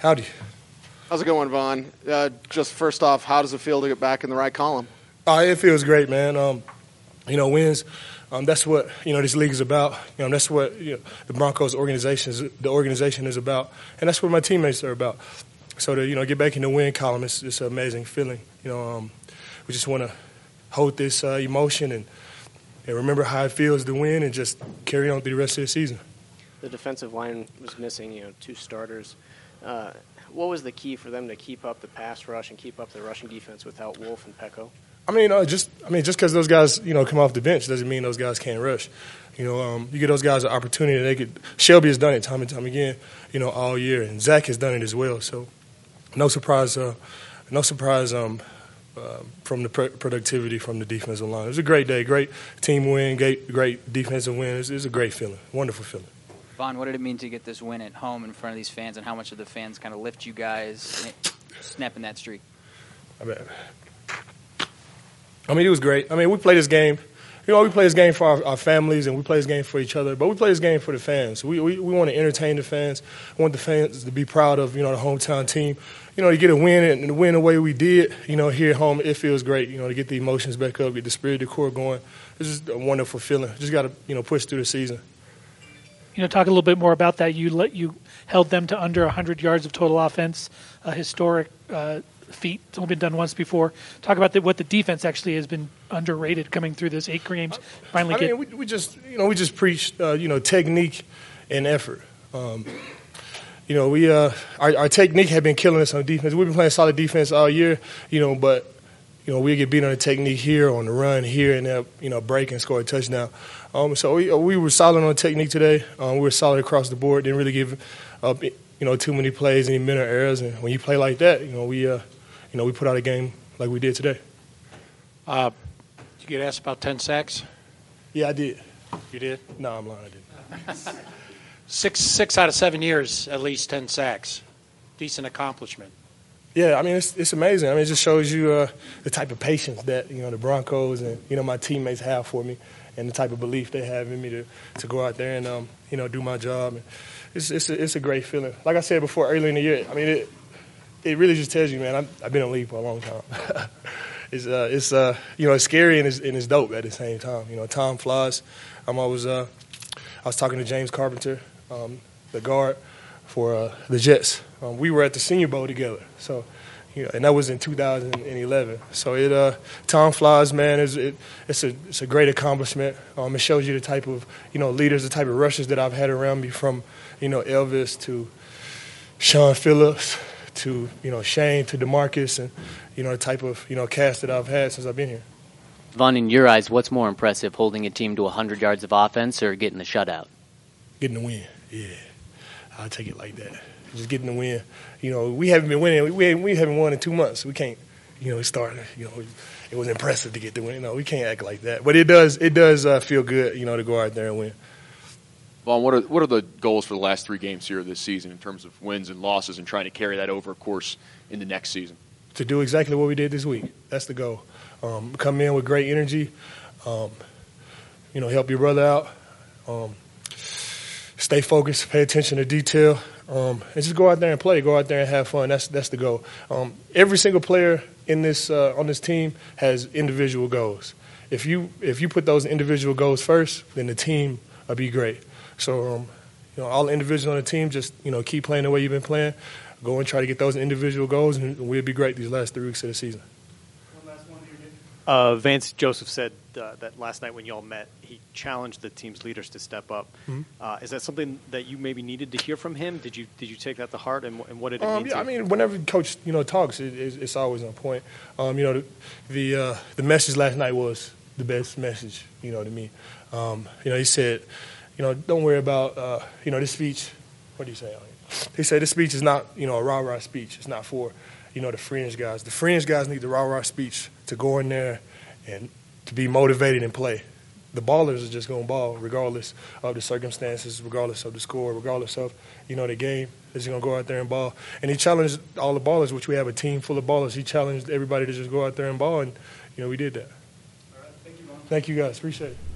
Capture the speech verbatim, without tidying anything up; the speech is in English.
Howdy. How's it going, Vaughn? Uh, just first off, how does it feel to get back in the right column? Uh, it feels great, man. Um, you know, wins. Um, that's what you know this league is about. You know, that's what you know, the Broncos organization is. The organization is about, and that's what my teammates are about. So to you know get back in the win column, it's, it's an amazing feeling. You know, um, we just want to hold this uh, emotion and, and remember how it feels to win, and just carry on through the rest of the season. The defensive line was missing, you know, two starters. Uh, what was the key for them to keep up the pass rush and keep up the rushing defense without Wolf and Peko? I mean, uh, just I mean, just because those guys, you know, come off the bench doesn't mean those guys can't rush. You know, um, you get those guys an opportunity. They could. Shelby has done it time and time again, you know, all year, and Zach has done it as well. So, no surprise, uh, no surprise um, uh, from the pr- productivity from the defensive line. It was a great day, great team win, great, great defensive win. It was, it was a great feeling, wonderful feeling. Vaughn, what did it mean to get this win at home in front of these fans, and how much did the fans kind of lift you guys, snapping that streak? I mean, I mean, it was great. I mean, we play this game. You know, we play this game for our, our families, and we play this game for each other. But we play this game for the fans. We we, we want to entertain the fans. We want the fans to be proud of, you know, the hometown team. You know, to get a win and to win the way we did, you know, here at home, it feels great. You know, to get the emotions back up, get the spirit, the core going. It's just a wonderful feeling. Just got to, you know, push through the season. You know, talk a little bit more about that. You let you held them to under one hundred yards of total offense, a historic uh, feat. It's only been done once before. Talk about the, what the defense actually has been underrated coming through this eight games. Finally, I get mean, we, we just you know we just preach uh, you know technique and effort. Um, you know, we uh, our, our technique had been killing us on defense. We've been playing solid defense all year. You know, but you know we get beat on the technique here, on the run here, and then you know break and score a touchdown. Um, so we we were solid on technique today. Um, we were solid across the board. Didn't really give up you know too many plays, any mental errors. And when you play like that, you know we uh, you know we put out a game like we did today. Uh, did you get asked about ten sacks? Yeah, I did. You did? No, I'm lying. I didn't. Six six out of seven years, at least ten sacks. Decent accomplishment. Yeah, I mean it's it's amazing. I mean it just shows you uh, the type of patience that you know the Broncos and you know my teammates have for me, and the type of belief they have in me to, to go out there and um, you know do my job. And it's it's a, it's a great feeling. Like I said before, early in the year, I mean it it really just tells you, man, I'm, I've been in the league for a long time. it's uh, it's uh, you know it's scary and it's, and it's dope at the same time. You know, time flies. I'm always uh, I was talking to James Carpenter, um, the guard for uh, the Jets. Um, we were at the Senior Bowl together, so you know, and that was in two thousand eleven. So it uh, time flies, man. It's it, it's a it's a great accomplishment. Um, it shows you the type of you know leaders, the type of rushers that I've had around me, from you know Elvis to Sean Phillips to you know Shane to DeMarcus, and you know the type of you know cast that I've had since I've been here. Vaughn, in your eyes, what's more impressive, holding a team to one hundred yards of offense or getting the shutout? Getting the win, yeah. I'll take it like that. Just getting the win. You know, we haven't been winning. We we haven't won in two months. We can't, you know, start. You know, it was impressive to get the win. No, we can't act like that. But it does. It does uh, feel good, you know, to go out there and win. Vaughn, what are what are the goals for the last three games here this season in terms of wins and losses, and trying to carry that over, of course, in the next season? To do exactly what we did this week. That's the goal. Um, come in with great energy. Um, you know, help your brother out. Um, Stay focused, pay attention to detail, um, and just go out there and play. Go out there and have fun. That's that's the goal. Um, every single player in this uh, on this team has individual goals. If you if you put those individual goals first, then the team will be great. So, um, you know, all the individuals on the team, just you know, keep playing the way you've been playing. Go and try to get those individual goals, and we'll be great these last three weeks of the season. One last one here, uh, Vance Joseph said uh, that last night when you all met, he challenged the team's leaders to step up. Mm-hmm. Uh, is that something that you maybe needed to hear from him? Did you did you take that to heart, and, and what did it um, mean yeah, to I you? mean, whenever coach you know talks, it, it's, it's always on point. Um, you know, the the, uh, the message last night was the best message. You know, to me. Um, you know, he said, you know, don't worry about uh, you know this speech. What do you say? He said this speech is not you know a rah rah speech. It's not for you know the fringe guys. The fringe guys need the rah rah speech to go in there and to be motivated and play. The ballers are just going to ball regardless of the circumstances, regardless of the score, regardless of, you know, the game. They're just going to go out there and ball. And he challenged all the ballers, which we have a team full of ballers. He challenged everybody to just go out there and ball, and, you know, we did that. All right. Thank you, Vaughn. Thank you, guys. Appreciate it.